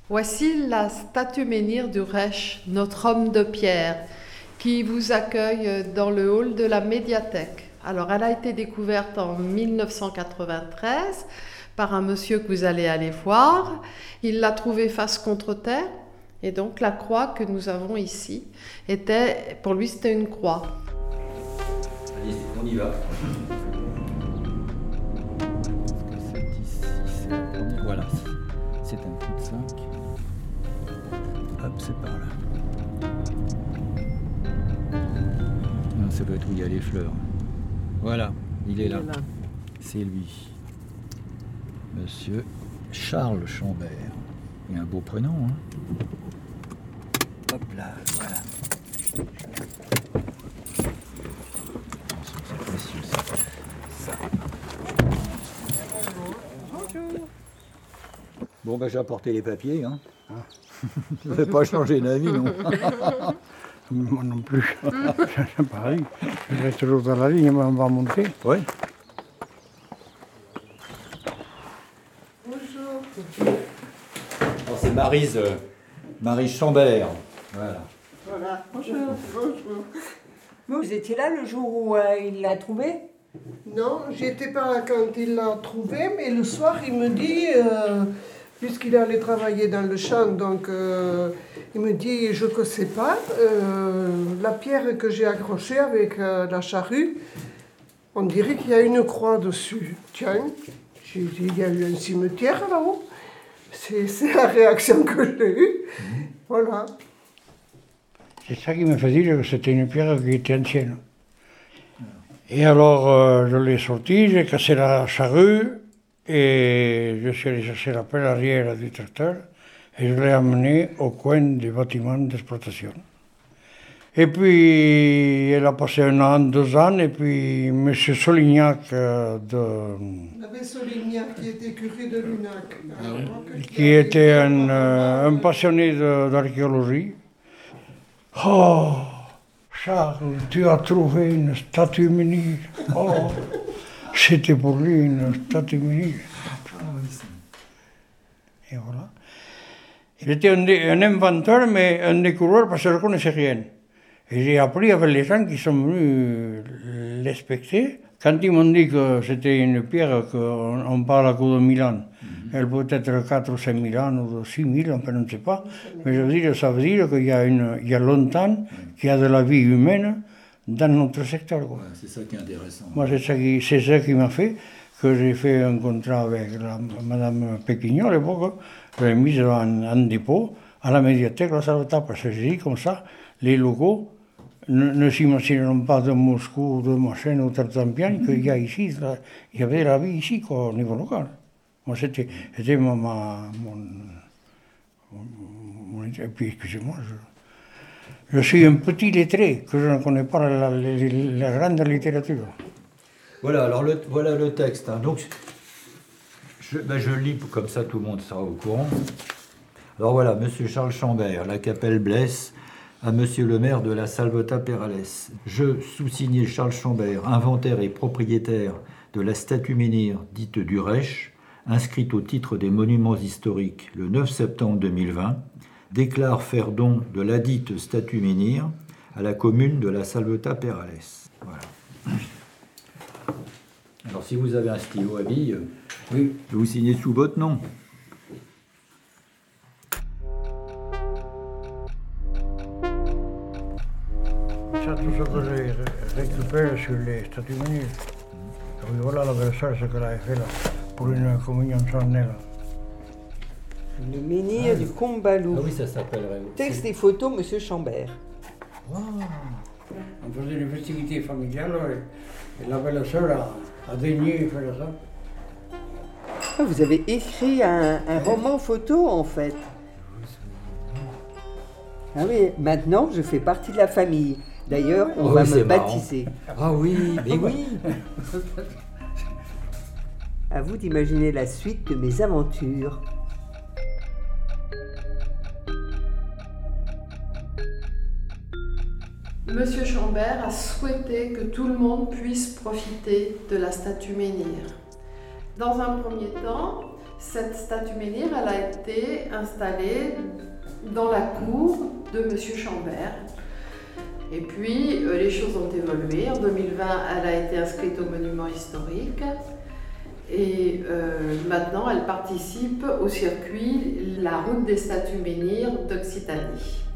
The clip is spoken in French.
Voici la statue menhir du Reich, notre homme de pierre, qui vous accueille dans le hall de la médiathèque. Alors, elle a été découverte en 1993 par un monsieur que vous allez aller voir. Il l'a trouvée face contre terre, et donc la croix que nous avons ici pour lui, c'était une croix. Allez, on y va. Voilà, c'est un cul-de-sac. Hop, c'est par là. Non, ça doit être où il y a les fleurs. Voilà, il est là. C'est lui. Monsieur Charles Chambert. Il a un beau prénom, hein. Hop là, voilà. Attention, c'est précieux, ça. Bon, ben j'ai apporté les papiers, hein. Ça ne fait pas changer d'avis, non. Moi non plus. C'est pareil. Je reste toujours dans la ligne, mais on va monter. Oui. Bonjour. Alors c'est Maryse Chambert. Voilà. Voilà, bonjour. Bonjour. Vous étiez là le jour où il l'a trouvé? Non, j'étais pas là quand il l'a trouvé, mais le soir il me dit, puisqu'il allait travailler dans le champ, donc il me dit, je ne sais pas, la pierre que j'ai accrochée avec la charrue, on dirait qu'il y a une croix dessus. Tiens, j'ai dit, il y a eu un cimetière là-haut. C'est la réaction que j'ai eue. Voilà. C'est ça qui me fait dire que c'était une pierre qui était ancienne. Et alors, je l'ai sortie, j'ai cassé la charrue et je suis allé chercher la pelle arrière du tracteur et je l'ai amené au coin du bâtiment d'exploitation. Et puis, elle a passé 1 an, 2 ans, et puis M. Solignac L'abbé Solignac qui était curé de Lunac. qui était un passionné d'archéologie. Oh, Charles, tu as trouvé une statue menhir. Oh, c'était pour lui une statue menhir. Et voilà. Il était un inventeur, mais un découvreur parce que je ne connaissais rien. Et j'ai appris avec les gens qui sont venus l'inspecter. Quand ils m'ont dit que c'était une pierre qu'on parle à coup de 1000 ans, elle peut être 4 ou 5 000 ans ou 6 000, on ne sait pas. Mais je veux dire, ça veut dire qu'il y a longtemps qu'il y a de la vie humaine dans notre secteur. Quoi. Ouais, c'est ça qui est intéressant. Moi, c'est ça qui m'a fait que j'ai fait un contrat avec Madame Péquignot à l'époque. Je l'ai mise en dépôt à la médiathèque, la Salvetat, parce que j'ai dit comme ça, les locaux ne s'imagineront pas de Moscou, de machin ou Tartampian qu'il y a ici. Il y avait la vie ici, quoi, au niveau local. Moi, c'était et puis, excusez-moi, je suis un petit lettré, que je ne connais pas la grande littérature. Voilà, alors voilà le texte. Hein. Donc, je lis comme ça, tout le monde sera au courant. Alors voilà, Monsieur Charles Chambert, la Capelle Blesse, à Monsieur le maire de la Salvetat Perales. Je, sous-signé Charles Chambert, inventaire et propriétaire de la statue menhir dite du Reich, inscrite au titre des monuments historiques le 9 septembre 2020, déclare faire don de ladite statue menhir à la commune de la Salvetat Perales. Voilà. Alors si vous avez un stylo à billes, oui, vous signez sous votre nom. Ça, tout ce que j'ai récupéré sur les statues menhir. Voilà la belle sœur, ce qu'elle avait fait là, pour une communion solennelle. Le menhir du Combalou. Ah oui, ça s'appellerait. Texte et photos, Monsieur Chambert. Wow. On faisait une festivité familiale et la belle sœur a daigné faire ça. Ah, vous avez écrit un roman photo, en fait. Ah oui, maintenant, je fais partie de la famille. D'ailleurs, on va me baptiser. Ah oui, mais oui. À vous d'imaginer la suite de mes aventures. Monsieur Chambert a souhaité que tout le monde puisse profiter de la statue menhir. Dans un premier temps, Cette statue menhir, elle a été installée dans la cour de M. Chambert. Et puis, les choses ont évolué. En 2020, elle a été inscrite au monument historique. Et maintenant, elle participe au circuit La Route des statues menhirs d'Occitanie.